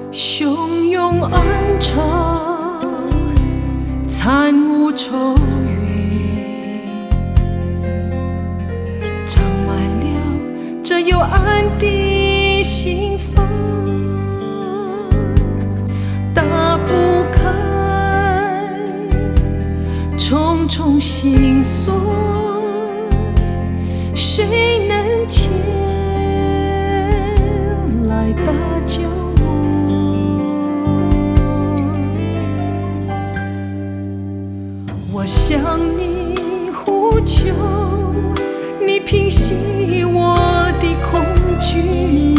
汹涌暗潮，惨无愁云，长满了这幽暗的心房，打不开重重心锁，谁能前来搭救我向你呼求，你平息我的恐惧。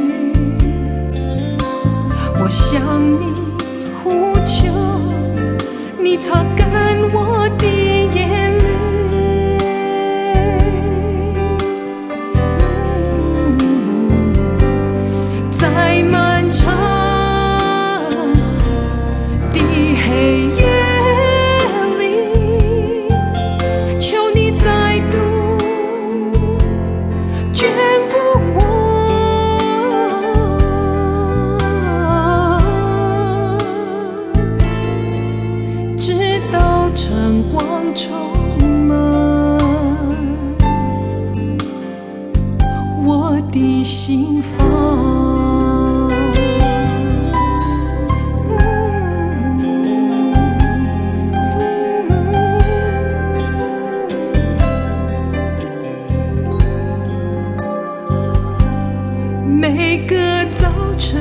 我向你呼求，你擦干我的眼泪。在漫长的黑夜，晨光充满我的心房，每个早晨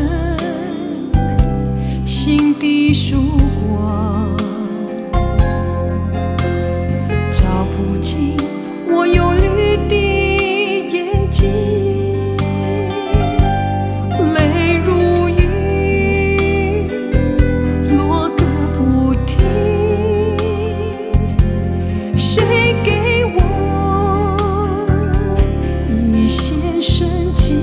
新的曙光，我忧虑的眼睛，泪如雨落个不停。谁给我一线生机？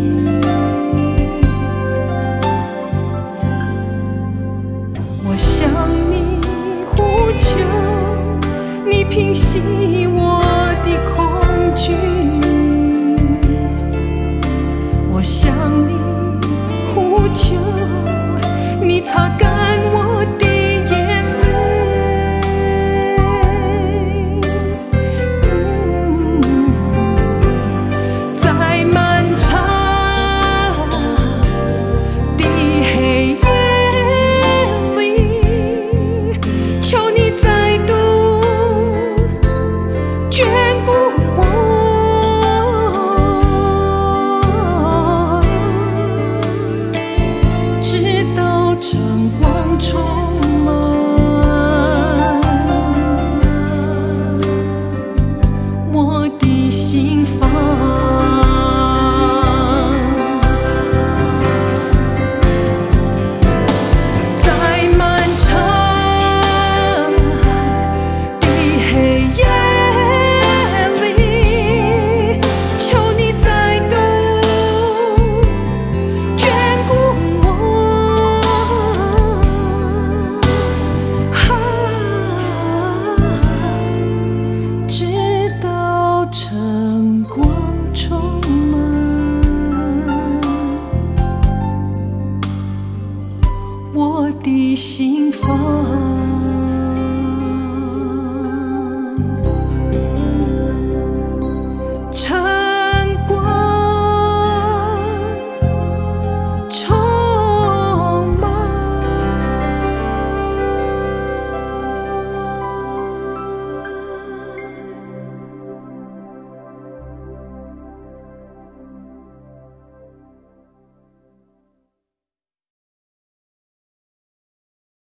我向你呼求，你平息我的恐惧。我向你呼求，你擦干我的眼泪。在漫长的黑夜里，求你再度眷顾我，直到晨光充满我的心房。在漫长的黑夜，晨光充满我的心房。